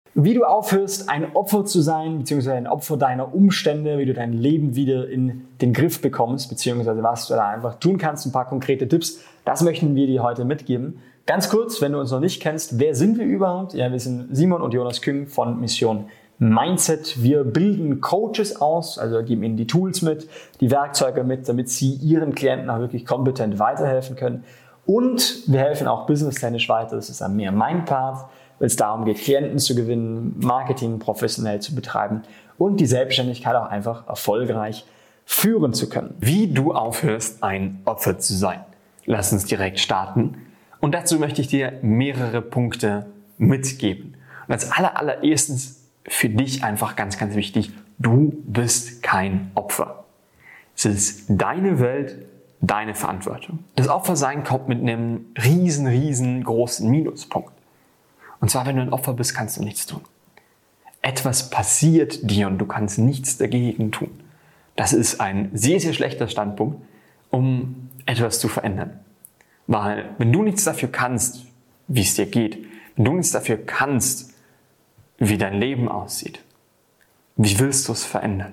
Wie du aufhörst, ein Opfer zu sein, beziehungsweise ein Opfer deiner Umstände, wie du dein Leben wieder in den Griff bekommst, beziehungsweise was du da einfach tun kannst, ein paar konkrete Tipps, das möchten wir dir heute mitgeben. Ganz kurz, wenn du uns noch nicht kennst, wer sind wir überhaupt? Ja, wir sind Simon und Jonas Küng von Mission Mindset. Wir bilden Coaches aus, also geben ihnen die Tools mit, die Werkzeuge mit, damit sie ihren Klienten auch wirklich kompetent weiterhelfen können. Und wir helfen auch businesstechnisch weiter, das ist dann mehr mein Part, wenn es darum geht, Klienten zu gewinnen, Marketing professionell zu betreiben und die Selbstständigkeit auch einfach erfolgreich führen zu können. Wie du aufhörst, ein Opfer zu sein. Lass uns direkt starten. Und dazu möchte ich dir mehrere Punkte mitgeben. Und als allererstens für dich einfach ganz, ganz wichtig, du bist kein Opfer. Es ist deine Welt, deine Verantwortung. Das Opfersein kommt mit einem riesengroßen Minuspunkt. Und zwar, wenn du ein Opfer bist, kannst du nichts tun. Etwas passiert dir und du kannst nichts dagegen tun. Das ist ein sehr schlechter Standpunkt, um etwas zu verändern. Weil wenn du nichts dafür kannst, wie es dir geht, wenn du nichts dafür kannst, wie dein Leben aussieht, wie willst du es verändern?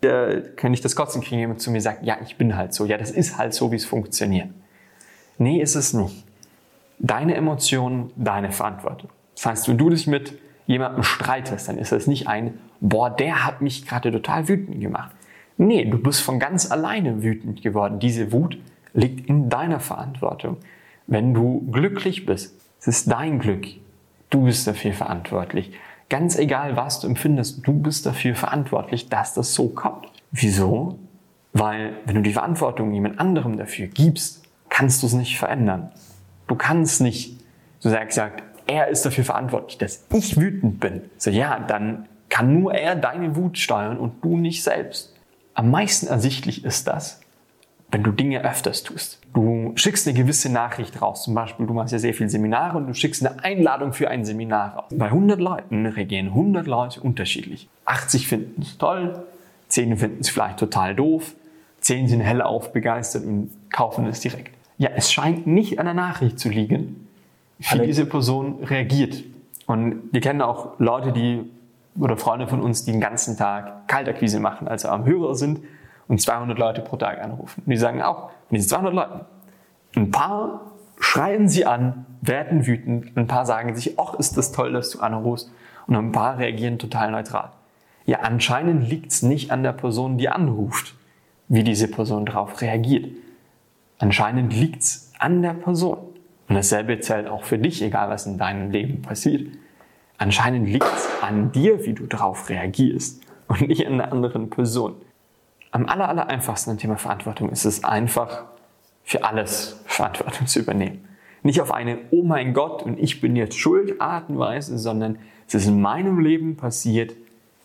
Kann ich das Kotzen kriegen, jemand zu mir sagt, ja, ich bin halt so. Ja, das ist halt so, wie es funktioniert. Nee, ist es nicht. Deine Emotionen, deine Verantwortung. Das heißt, wenn du dich mit jemandem streitest, dann ist das nicht ein, boah, der hat mich gerade total wütend gemacht. Nee, du bist von ganz alleine wütend geworden. Diese Wut liegt in deiner Verantwortung. Wenn du glücklich bist, es ist dein Glück. Du bist dafür verantwortlich. Ganz egal, was du empfindest, du bist dafür verantwortlich, dass das so kommt. Wieso? Weil, wenn du die Verantwortung jemand anderem dafür gibst, kannst du es nicht verändern. Du kannst nicht, so gesagt, er ist dafür verantwortlich, dass ich wütend bin. So, ja, dann kann nur er deine Wut steuern und du nicht selbst. Am meisten ersichtlich ist das, wenn du Dinge öfters tust. Du schickst eine gewisse Nachricht raus. Zum Beispiel, du machst ja sehr viele Seminare und du schickst eine Einladung für ein Seminar raus. Bei 100 Leuten reagieren 100 Leute unterschiedlich. 80 finden es toll, 10 finden es vielleicht total doof, 10 sind hellauf begeistert und kaufen es direkt. Ja, es scheint nicht an der Nachricht zu liegen, wie diese Person reagiert. Und wir kennen auch Leute, oder Freunde von uns, die den ganzen Tag Kaltakquise machen, also am Hörer sind und 200 Leute pro Tag anrufen. Und die sagen auch, von diesen 200 Leuten, ein paar schreien sie an, werden wütend, ein paar sagen sich, ach, ist das toll, dass du anrufst, und ein paar reagieren total neutral. Ja, anscheinend liegt es nicht an der Person, die anruft, wie diese Person darauf reagiert. Anscheinend liegt es an der Person. Und dasselbe zählt auch für dich, egal was in deinem Leben passiert. Anscheinend liegt es an dir, wie du darauf reagierst und nicht an einer anderen Person. Am aller einfachsten im Thema Verantwortung ist es einfach, für alles Verantwortung zu übernehmen. Nicht auf eine, oh mein Gott, und ich bin jetzt schuld Art und Weise, sondern es ist in meinem Leben passiert,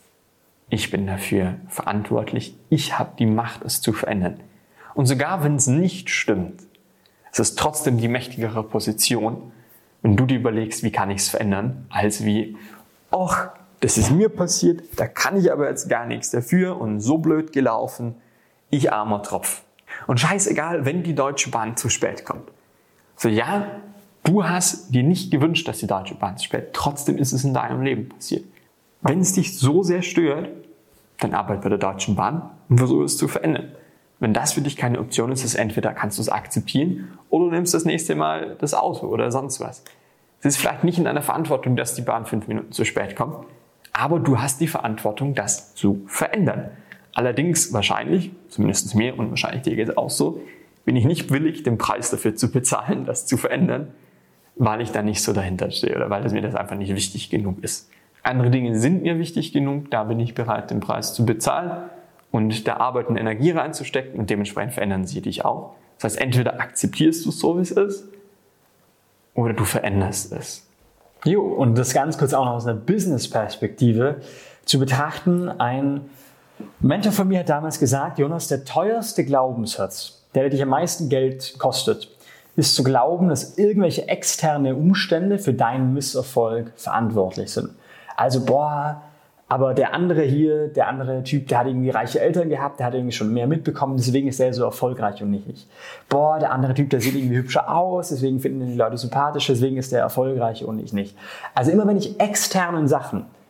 ich bin dafür verantwortlich, ich habe die Macht, es zu verändern. Und sogar wenn es nicht stimmt, es ist trotzdem die mächtigere Position, wenn du dir überlegst, wie kann ich es verändern, als wie, ach, das ist mir passiert, da kann ich aber jetzt gar nichts dafür und so blöd gelaufen, ich armer Tropf. Und scheißegal, wenn die Deutsche Bahn zu spät kommt. So, ja, du hast dir nicht gewünscht, dass die Deutsche Bahn zu spät, trotzdem ist es in deinem Leben passiert. Wenn es dich so sehr stört, dann arbeite bei der Deutschen Bahn und versuche es zu verändern. Wenn das für dich keine Option ist, ist entweder kannst du es akzeptieren oder du nimmst das nächste Mal das Auto oder sonst was. Es ist vielleicht nicht in deiner Verantwortung, dass die Bahn 5 Minuten zu spät kommt, aber du hast die Verantwortung, das zu verändern. Allerdings wahrscheinlich, zumindest mir und wahrscheinlich dir geht es auch so, bin ich nicht willig, den Preis dafür zu bezahlen, das zu verändern, weil ich da nicht so dahinter stehe oder weil mir das einfach nicht wichtig genug ist. Andere Dinge sind mir wichtig genug, da bin ich bereit, den Preis zu bezahlen und da Arbeit und Energie reinzustecken und dementsprechend verändern sie dich auch. Das heißt, entweder akzeptierst du es so, wie es ist, oder du veränderst es. Jo, und das ganz kurz auch noch aus einer Business-Perspektive zu betrachten. Ein Mentor von mir hat damals gesagt, Jonas, der teuerste Glaubenssatz, der dich am meisten Geld kostet, ist zu glauben, dass irgendwelche externe Umstände für deinen Misserfolg verantwortlich sind. Also, aber der andere Typ, der hat irgendwie reiche Eltern gehabt, der hat irgendwie schon mehr mitbekommen, deswegen ist er so erfolgreich und nicht ich. Der andere Typ, der sieht irgendwie hübscher aus, deswegen finden die Leute sympathisch, deswegen ist der erfolgreich und ich nicht. Also immer wenn ich externen Sachen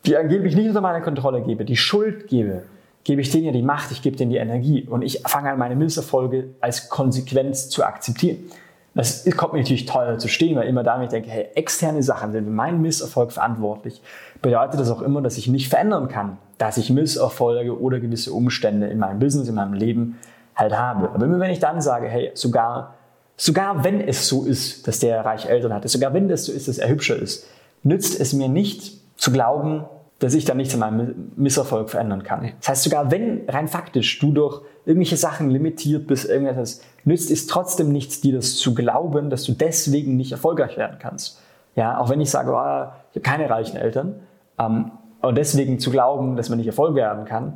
die angeblich nicht unter meine Kontrolle gebe, die Schuld gebe, gebe ich denen ja die Macht, ich gebe denen die Energie und ich fange an, meine Misserfolge als Konsequenz zu akzeptieren. Das kommt mir natürlich teuer zu stehen, weil immer damit ich denke, hey, externe Sachen sind für meinen Misserfolg verantwortlich, bedeutet das auch immer, dass ich nicht verändern kann, dass ich Misserfolge oder gewisse Umstände in meinem Business, in meinem Leben halt habe. Aber immer wenn ich dann sage, hey, sogar wenn es so ist, dass der reiche Eltern hatte, sogar wenn es so ist, dass er hübscher ist, nützt es mir nicht zu glauben, dass ich dann nichts an meinem Misserfolg verändern kann. Das heißt, sogar wenn rein faktisch du durch irgendwelche Sachen limitiert bist, irgendetwas, nützt es trotzdem nichts, dir das zu glauben, dass du deswegen nicht erfolgreich werden kannst. Ja, auch wenn ich sage, oh, ich habe keine reichen Eltern, und deswegen zu glauben, dass man nicht erfolgreich werden kann,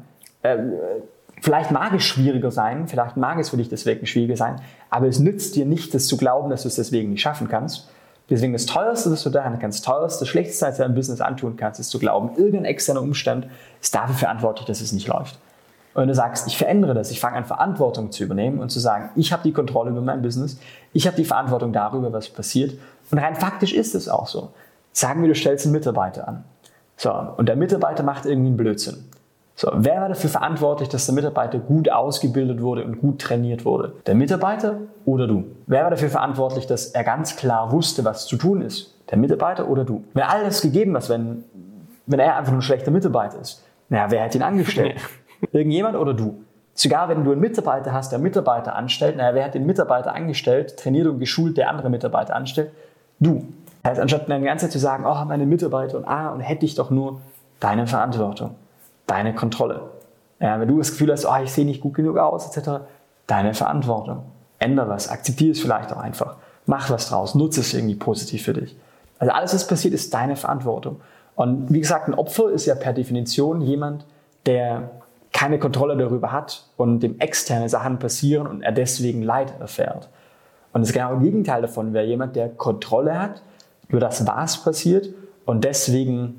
vielleicht mag es schwieriger sein, vielleicht mag es für dich deswegen schwieriger sein, aber es nützt dir nicht, das zu glauben, dass du es deswegen nicht schaffen kannst. Deswegen das Teuerste, was du da kannst, das Teuerste, das Schlechteste, was du deinem Business antun kannst, ist zu glauben, irgendein externer Umstand ist dafür verantwortlich, dass es nicht läuft. Und wenn du sagst, ich verändere das, ich fange an, Verantwortung zu übernehmen und zu sagen, ich habe die Kontrolle über mein Business, ich habe die Verantwortung darüber, was passiert. Und rein faktisch ist es auch so. Sagen wir, du stellst einen Mitarbeiter an. So, und der Mitarbeiter macht irgendwie einen Blödsinn. So, wer war dafür verantwortlich, dass der Mitarbeiter gut ausgebildet wurde und gut trainiert wurde? Der Mitarbeiter oder du? Wer war dafür verantwortlich, dass er ganz klar wusste, was zu tun ist? Der Mitarbeiter oder du? Wenn alles gegeben ist, wenn er einfach nur ein schlechter Mitarbeiter ist, naja, wer hat ihn angestellt? Irgendjemand oder du? Sogar wenn du einen Mitarbeiter hast, der Mitarbeiter anstellt, naja, wer hat den Mitarbeiter angestellt, trainiert und geschult, der andere Mitarbeiter anstellt? Du. Das heißt, anstatt dann die ganze Zeit zu sagen, oh, meine Mitarbeiter und hätte ich doch nur deine Verantwortung. Deine Kontrolle. Ja, wenn du das Gefühl hast, oh, ich sehe nicht gut genug aus, etc., deine Verantwortung. Ändere was, akzeptiere es vielleicht auch einfach. Mach was draus, nutze es irgendwie positiv für dich. Also alles, was passiert, ist deine Verantwortung. Und wie gesagt, ein Opfer ist ja per Definition jemand, der keine Kontrolle darüber hat und dem externe Sachen passieren und er deswegen Leid erfährt. Und das genaue Gegenteil davon wäre jemand, der Kontrolle hat über das, was passiert und deswegen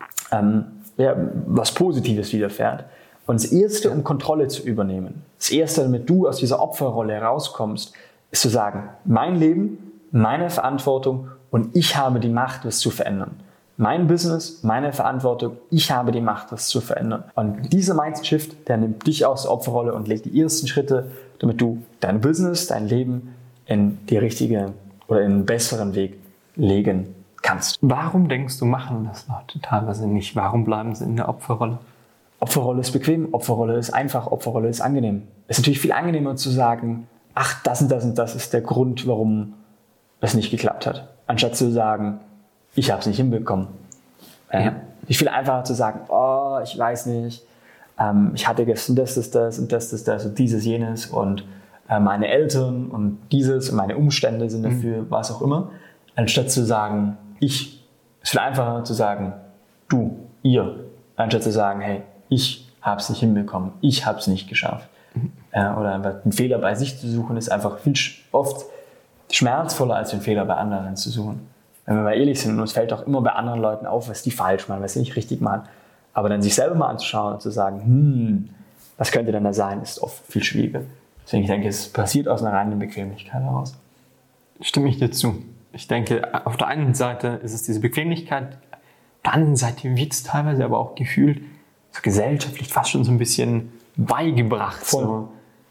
was Positives widerfährt. Und das Erste, um Kontrolle zu übernehmen, das Erste, damit du aus dieser Opferrolle herauskommst, ist zu sagen, mein Leben, meine Verantwortung und ich habe die Macht, das zu verändern. Mein Business, meine Verantwortung, ich habe die Macht, das zu verändern. Und dieser Mindset-Shift, der nimmt dich aus der Opferrolle und legt die ersten Schritte, damit du dein Business, dein Leben in die richtige oder in einen besseren Weg legen kannst. Warum denkst du, machen das Leute teilweise nicht? Warum bleiben sie in der Opferrolle? Opferrolle ist bequem, Opferrolle ist einfach, Opferrolle ist angenehm. Es ist natürlich viel angenehmer zu sagen, ach, das und das und das ist der Grund, warum es nicht geklappt hat. Anstatt zu sagen, ich habe es nicht hinbekommen. Es ist viel einfacher zu sagen, oh, ich weiß nicht, ich hatte gestern das und das und dieses, jenes und meine Eltern und dieses und meine Umstände sind dafür, was auch immer. Anstatt zu sagen, es ist viel einfacher zu sagen, du, ihr, anstatt zu sagen, hey, ich habe es nicht hinbekommen, ich habe es nicht geschafft. Oder einfach einen Fehler bei sich zu suchen, ist einfach oft schmerzvoller, als den Fehler bei anderen zu suchen. Wenn wir mal ehrlich sind, und uns fällt auch immer bei anderen Leuten auf, was die falsch machen, was sie nicht richtig machen. Aber dann sich selber mal anzuschauen und zu sagen, was könnte denn da sein, ist oft viel schwieriger. Deswegen ich denke, es passiert aus einer reinen Bequemlichkeit heraus. Stimme ich dir zu. Ich denke, auf der einen Seite ist es diese Bequemlichkeit, auf der anderen Seite wird es teilweise aber auch gefühlt, so gesellschaftlich fast schon so ein bisschen beigebracht. So,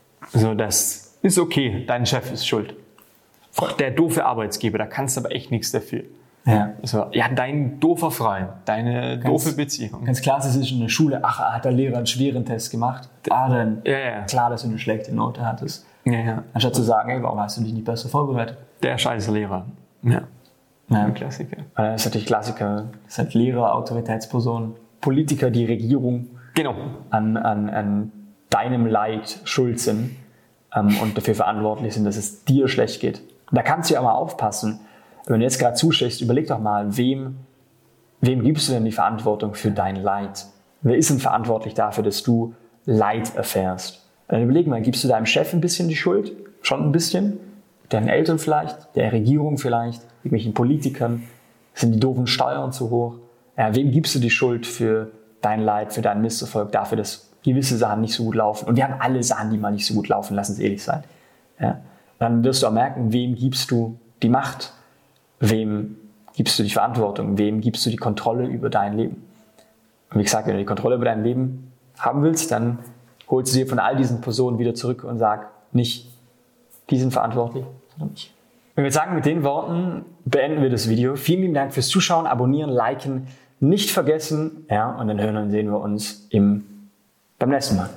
das ist okay, dein Chef ist schuld. Ach, der doofe Arbeitsgeber, da kannst du aber echt nichts dafür. Ja. So, ja, dein doofer Freund, deine doofe Beziehung. Ganz klassisch ist in der Schule, hat der Lehrer einen schweren Test gemacht. Dann klar, dass du eine schlechte Note hattest. Ja. Anstatt zu sagen, hey, warum hast du dich nicht besser vorbereitet? Der scheiß Lehrer. Ja. Klassiker. Das ist natürlich Klassiker. Das sind Lehrer, Autoritätspersonen, Politiker, die Regierung an deinem Leid schuld sind und dafür verantwortlich sind, dass es dir schlecht geht. Da kannst du ja mal aufpassen. Wenn du jetzt gerade zuschaust, überleg doch mal, wem gibst du denn die Verantwortung für dein Leid? Wer ist denn verantwortlich dafür, dass du Leid erfährst? Dann überleg mal, gibst du deinem Chef ein bisschen die Schuld? Schon ein bisschen? Deinen Eltern vielleicht? Der Regierung vielleicht? Irgendwelchen Politikern? Sind die doofen Steuern zu hoch? Ja, wem gibst du die Schuld für dein Leid, für deinen Misserfolg, dafür, dass gewisse Sachen nicht so gut laufen? Und wir haben alle Sachen, die mal nicht so gut laufen, lass uns ehrlich sein. Ja? Dann wirst du auch merken, wem gibst du die Macht? Wem gibst du die Verantwortung? Wem gibst du die Kontrolle über dein Leben? Und wie gesagt, wenn du die Kontrolle über dein Leben haben willst, dann holst du dir von all diesen Personen wieder zurück und sag nicht, die sind verantwortlich, sondern ich. Ich würde sagen, mit den Worten beenden wir das Video. Vielen lieben Dank fürs Zuschauen, abonnieren, liken, nicht vergessen. Ja, und dann hören und sehen wir uns beim nächsten Mal.